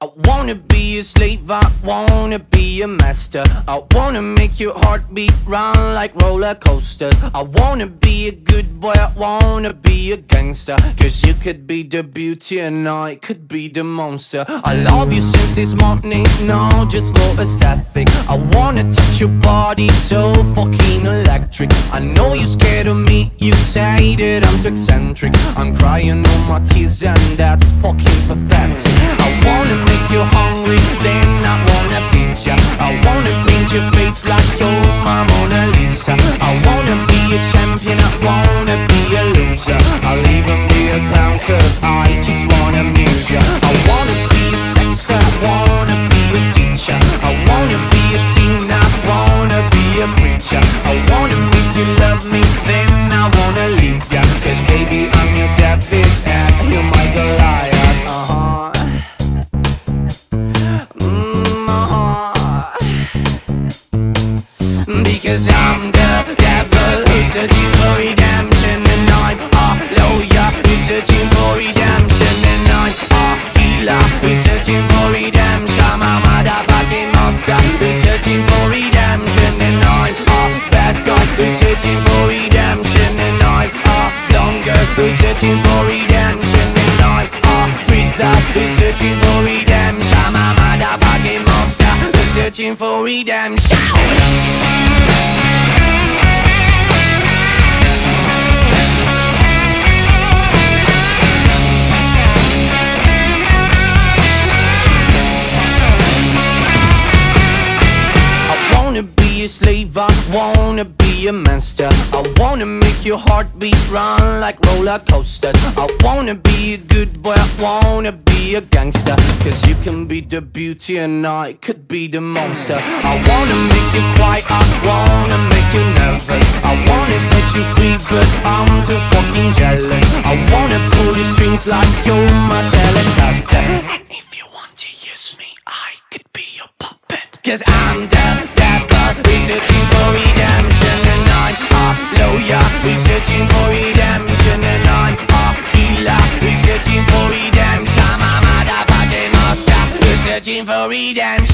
wanna be a slave, I wanna be a master. I wanna make your heartbeat run like roller coasters. I wanna be a good boy, I wanna be a gangster. Cause you could be the beauty and I could be the monster. I love you since this morning, no, just for aesthetic. I wanna touch your body so fucking electric. I know you're scared of me, you say that I'm too eccentric. I'm crying all my tears and that's fucking pathetic. I wanna make you hungry, then I wanna feed ya. I wanna paint your face like you're my Mona Lisa. I wanna be a champion, I wanna be a loser. I'll even be a clown cause I just wanna amuse ya. I wanna be a sexter, I wanna be a teacher. I wanna be a singer, I wanna be a preacher. I wanna make you love me, then I wanna leave ya. Cause baby I'm your David and you're my Goliath. Because I'm the devil who's searching for redemption. And I'm a lawyer who's searching for redemption. And I'm a healer who's searching for redemption. I'm a motherfucking monster who's searching for redemption. And I'm a bad guy who's searching for redemption. And I'm a dumb girl who's searching for redemption. And I'm a freak that who's searching for redemption. I'm a motherfucking monster who's searching for redemption. Be a slave, I wanna be a master. I wanna make your heartbeat run like roller coasters. I wanna be a good boy, I wanna be a gangster. Cause you can be the beauty and I could be the monster. I wanna make you cry, I wanna make you nervous. I wanna set you free but I'm too fucking jealous. I wanna pull your strings like you're my Telecaster. And if you want to use me, I could be your puppet. Cause I'm the devil, we're searching for redemption. And I'm a lawyer, we're searching for redemption. And I'm a healer, we're searching for redemption. I'm a motherfucking monster, we're searching for redemption.